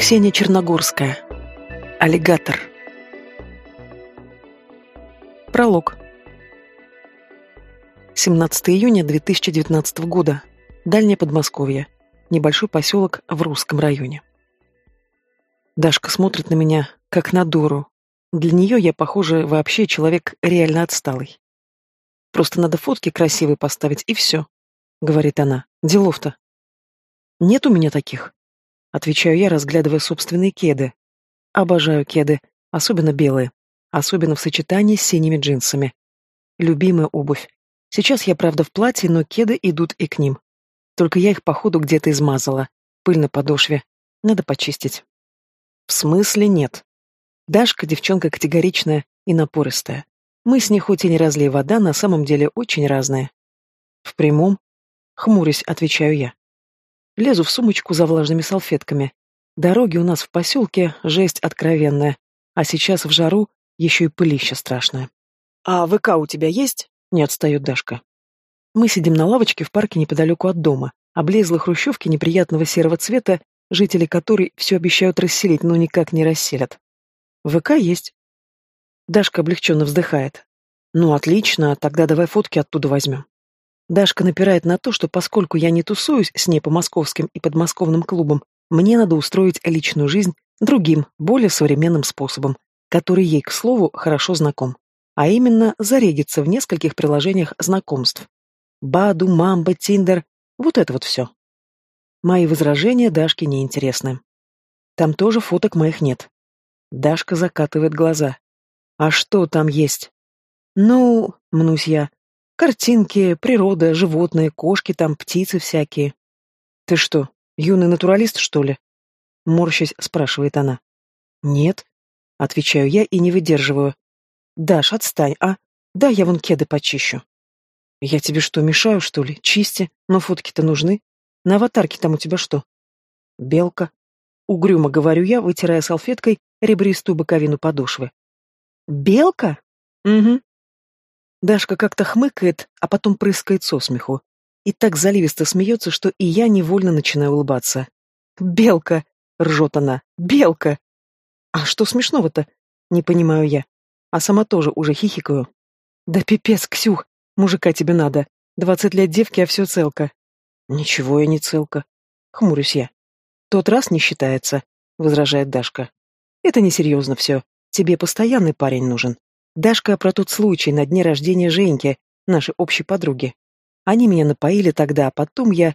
Ксения Черногорская. Аллигатор. Пролог. 17 июня 2019 года. Дальнее Подмосковье. Небольшой поселок в Русском районе. Дашка смотрит на меня, как на дуру. Для нее я, похоже, вообще человек реально отсталый. «Просто надо фотки красивые поставить, и все», — говорит она. «Делов-то». «Нет у меня таких», — отвечаю я, разглядывая собственные кеды. Обожаю кеды, особенно белые, особенно в сочетании с синими джинсами. Любимая обувь. Сейчас я, правда, в платье, но кеды идут и к ним. Только я их, походу, где-то измазала. Пыль на подошве. Надо почистить. В смысле нет. Дашка девчонка категоричная и напористая. Мы с ней хоть и не разлей вода, на самом деле очень разные. В прямом? Хмурясь, отвечаю я. Лезу в сумочку за влажными салфетками. Дороги у нас в поселке жесть откровенная, а сейчас в жару еще и пылища страшная. «А ВК у тебя есть?» — не отстает Дашка. Мы сидим на лавочке в парке неподалеку от дома, облезлой хрущевки неприятного серого цвета, жители которой все обещают расселить, но никак не расселят. ВК есть. Дашка облегченно вздыхает. «Ну, отлично, тогда давай фотки оттуда возьмем». Дашка напирает на то, что поскольку я не тусуюсь с ней по московским и подмосковным клубам, мне надо устроить личную жизнь другим, более современным способом, который ей, к слову, хорошо знаком. А именно, зарегиться в нескольких приложениях знакомств. Баду, Мамба, Тиндер, вот это вот все. Мои возражения Дашке не интересны. Там тоже фоток моих нет. Дашка закатывает глаза. А что там есть? Ну, мнусь я. Картинки, природа, животные, кошки там, птицы всякие. Ты что, юный натуралист, что ли? Морщась, спрашивает она. Нет, отвечаю я и не выдерживаю. Даш, отстань, а? Да, я вон кеды почищу. Я тебе что, мешаю, что ли? Чисти, но фотки-то нужны. На аватарке там у тебя что? Белка. Угрюмо говорю я, вытирая салфеткой ребристую боковину подошвы. Белка? Угу. Дашка как-то хмыкает, а потом прыскает со смеху. И так заливисто смеется, что и я невольно начинаю улыбаться. «Белка!» — ржет она. «Белка!» «А что смешного-то?» — не понимаю я. А сама тоже уже хихикаю. «Да пипец, Ксюх! Мужика тебе надо. 20 лет девки, а все целка». «Ничего я не целка». Хмурюсь я. «Тот раз не считается», — возражает Дашка. «Это несерьезно все. Тебе постоянный парень нужен». Дашка про тот случай на дне рождения Женьки, нашей общей подруги. Они меня напоили тогда, а потом я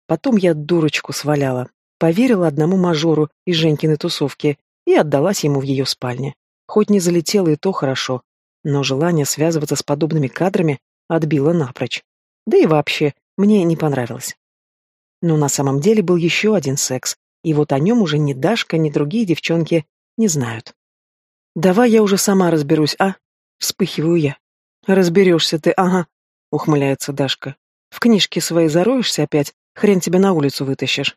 дурочку сваляла. Поверила одному мажору из Женькиной тусовки и отдалась ему в ее спальне. Хоть не залетела и то хорошо, но желание связываться с подобными кадрами отбило напрочь. Да и вообще, мне не понравилось. Но на самом деле был еще один секс, и вот о нем уже ни Дашка, ни другие девчонки не знают. «Давай я уже сама разберусь, а?» Вспыхиваю я. «Разберешься ты, ага», — ухмыляется Дашка. «В книжке своей зароешься опять, хрен тебя на улицу вытащишь».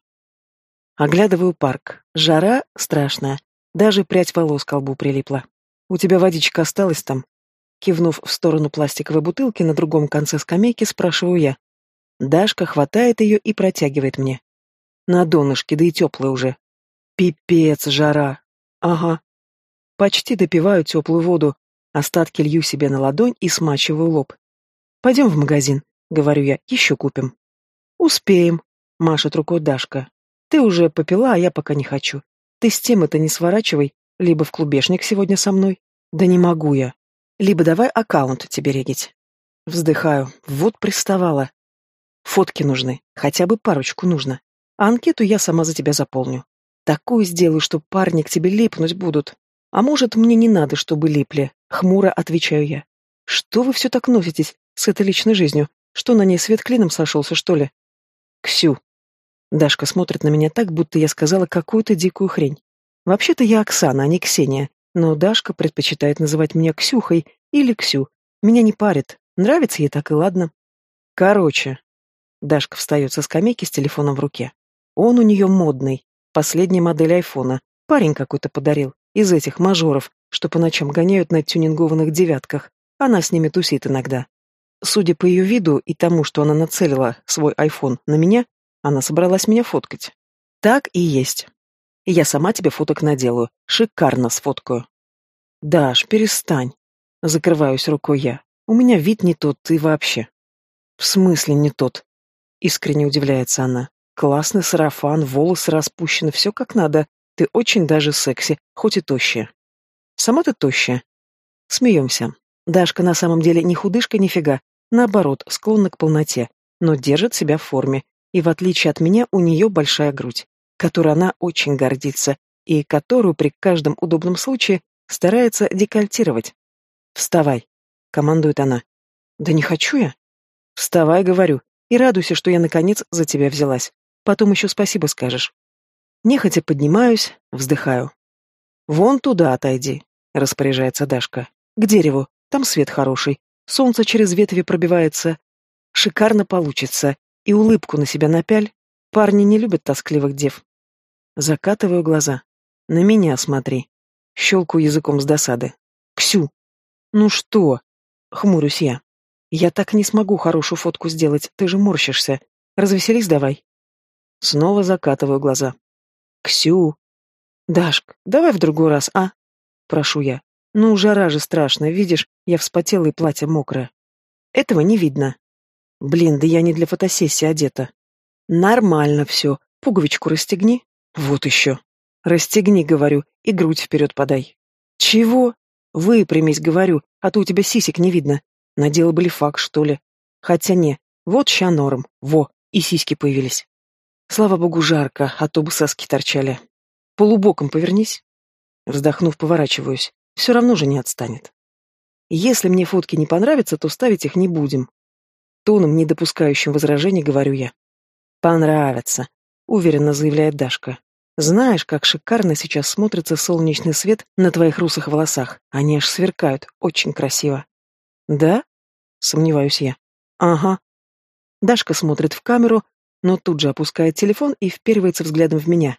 Оглядываю парк. Жара страшная. Даже прядь волос к лбу прилипла. «У тебя водичка осталась там?» Кивнув в сторону пластиковой бутылки на другом конце скамейки, спрашиваю я. Дашка хватает ее и протягивает мне. На донышке, да и теплая уже. Пипец, жара. Ага. Почти допиваю теплую воду. Остатки лью себе на ладонь и смачиваю лоб. «Пойдем в магазин», — говорю я, — «еще купим». «Успеем», — машет рукой Дашка. «Ты уже попила, а я пока не хочу. Ты с темы-то не сворачивай, либо в клубешник сегодня со мной». «Да не могу я. Либо давай аккаунт тебе регить». Вздыхаю. Вот приставала. Фотки нужны, хотя бы парочку нужно. А анкету я сама за тебя заполню. Такую сделаю, что парни к тебе липнуть будут. А может, мне не надо, чтобы липли? Хмуро отвечаю я. Что вы все так носитесь с этой личной жизнью? Что на ней свет клином сошелся, что ли? Ксю. Дашка смотрит на меня так, будто я сказала какую-то дикую хрень. Вообще-то я Оксана, а не Ксения. Но Дашка предпочитает называть меня Ксюхой или Ксю. Меня не парит. Нравится ей так и ладно. Короче. Дашка встает со скамейки с телефоном в руке. Он у нее модный. Последняя модель айфона. Парень какой-то подарил. Из этих мажоров, что по ночам гоняют на тюнингованных девятках. Она с ними тусит иногда. Судя по ее виду и тому, что она нацелила свой айфон на меня, она собралась меня фоткать. Так и есть. и я сама тебе фоток наделаю. Шикарно сфоткаю. Даш, перестань. Закрываюсь рукой я. У меня вид не тот, и вообще. В смысле не тот? Искренне удивляется она. Классный сарафан, волосы распущены, все как надо. Ты очень даже секси, хоть и тощая. Сама ты тощая. Смеемся. Дашка на самом деле не худышка нифига, наоборот, склонна к полноте, но держит себя в форме, и в отличие от меня у нее большая грудь, которой она очень гордится, и которую при каждом удобном случае старается декольтировать. «Вставай», — командует она. «Да не хочу я». «Вставай», — говорю, и радуйся, что я наконец за тебя взялась. Потом еще спасибо скажешь. Нехотя поднимаюсь, вздыхаю. «Вон туда отойди», — распоряжается Дашка. «К дереву, там свет хороший, солнце через ветви пробивается. Шикарно получится, и улыбку на себя напяль. Парни не любят тоскливых дев». Закатываю глаза. «На меня смотри». Щелкаю языком с досады. «Ксю!» «Ну что?» — хмурюсь я. «Я так не смогу хорошую фотку сделать, ты же морщишься. Развеселись давай». Снова закатываю глаза. «Ксю!» «Дашк, давай в другой раз, а?» Прошу я. «Ну, жара же страшная, видишь, я вспотела и платье мокрое». «Этого не видно». «Блин, да я не для фотосессии одета». «Нормально все. Пуговичку расстегни». «Вот еще». «Расстегни, говорю, и грудь вперед подай». «Чего?» «Выпрямись, говорю, а то у тебя сисек не видно. Надела бы лифак, что ли?» «Хотя не, вот ща норм. Во, и сиськи появились». Слава богу, жарко, а то бы соски торчали. «Полубоком повернись». Вздохнув, поворачиваюсь. Все равно же не отстанет. «Если мне фотки не понравятся, то ставить их не будем». Тоном, не допускающим возражений, говорю я. «Понравятся», — уверенно заявляет Дашка. «Знаешь, как шикарно сейчас смотрится солнечный свет на твоих русых волосах. Они аж сверкают. Очень красиво». «Да?» — сомневаюсь я. «Ага». Дашка смотрит в камеру, но тут же опускает телефон и вперивается взглядом в меня.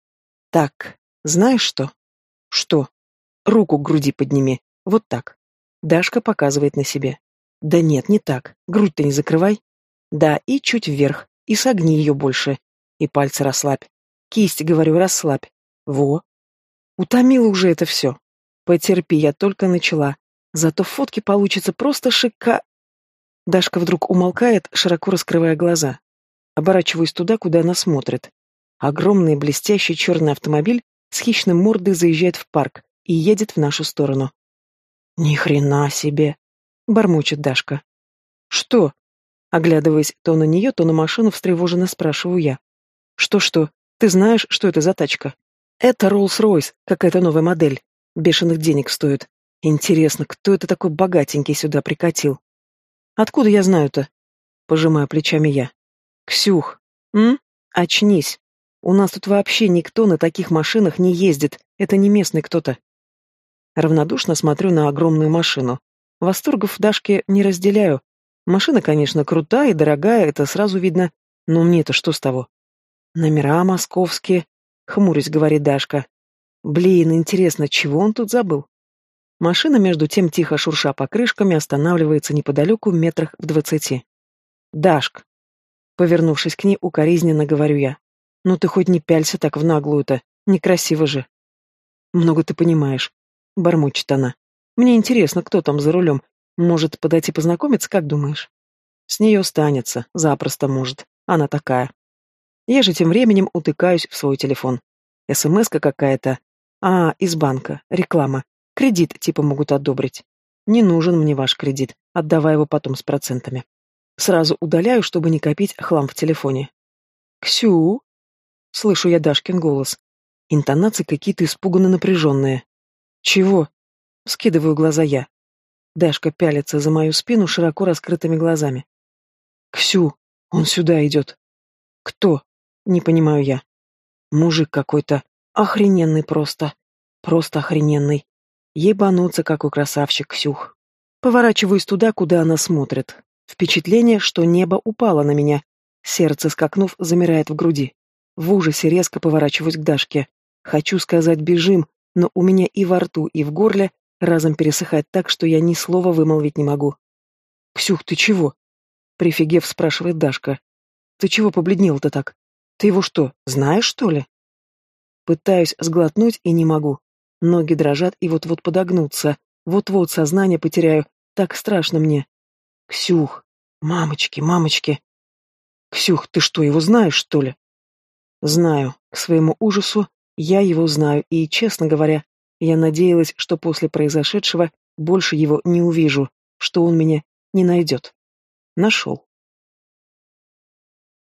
«Так, знаешь что?» «Что?» «Руку к груди подними. Вот так». Дашка показывает на себе. «Да нет, не так. Грудь-то не закрывай». «Да, и чуть вверх. И согни ее больше. И пальцы расслабь. Кисть, говорю, расслабь. Во». Утомила уже это все. Потерпи, я только начала. Зато фотки получится просто шика... Дашка вдруг умолкает, широко раскрывая глаза. Оборачиваюсь туда, куда она смотрит. Огромный блестящий черный автомобиль с хищной мордой заезжает в парк и едет в нашу сторону. «Ни хрена себе!» — бормочет Дашка. «Что?» — оглядываясь то на нее, то на машину, встревоженно спрашиваю я. «Что-что? Ты знаешь, что это за тачка?» «Это Роллс-Ройс, какая-то новая модель. Бешеных денег стоит. Интересно, кто это такой богатенький сюда прикатил?» «Откуда я знаю-то?» — пожимаю плечами я. «Ксюх, очнись. У нас тут вообще никто на таких машинах не ездит. Это не местный кто-то». Равнодушно смотрю на огромную машину. Восторгов Дашки не разделяю. Машина, конечно, крутая и дорогая, это сразу видно. Но мне-то что с того? «Номера московские», — хмурясь говорит Дашка. «Блин, интересно, чего он тут забыл?» Машина, между тем, тихо шурша покрышками, останавливается неподалеку метрах в 20. «Дашк», повернувшись к ней, укоризненно говорю я. «Ну ты хоть не пялься так в наглую-то, некрасиво же». «Много ты понимаешь», — бормочет она. «Мне интересно, кто там за рулем. Может, подойти познакомиться, как думаешь?» «С нее останется, запросто может. Она такая». Я же тем временем утыкаюсь в свой телефон. СМС-ка какая-то. Из банка. Реклама. Кредит типа могут одобрить. Не нужен мне ваш кредит. Отдавай его потом с процентами. Сразу удаляю, чтобы не копить хлам в телефоне. «Ксю?» — слышу я Дашкин голос. Интонации какие-то испуганно напряженные. «Чего?» — скидываю глаза я. Дашка пялится за мою спину широко раскрытыми глазами. «Ксю, он сюда идет». «Кто?» — не понимаю я. «Мужик какой-то. Охрененный просто. Просто охрененный. Ебануться, какой красавчик, Ксюх». Поворачиваюсь туда, куда она смотрит. Впечатление, что небо упало на меня. Сердце, скакнув, замирает в груди. В ужасе резко поворачиваюсь к Дашке. Хочу сказать «бежим», но у меня и во рту, и в горле разом пересыхает так, что я ни слова вымолвить не могу. «Ксюх, ты чего?» — прифигев, спрашивает Дашка. «Ты чего побледнел-то так? Ты его что, знаешь, что ли?» Пытаюсь сглотнуть и не могу. Ноги дрожат и вот-вот подогнутся. Вот-вот сознание потеряю. Так страшно мне. Ксюх, мамочки, мамочки. Ксюх, ты что, его знаешь, что ли? Знаю. К своему ужасу я его знаю, и, честно говоря, я надеялась, что после произошедшего больше его не увижу, что он меня не найдет. Нашел.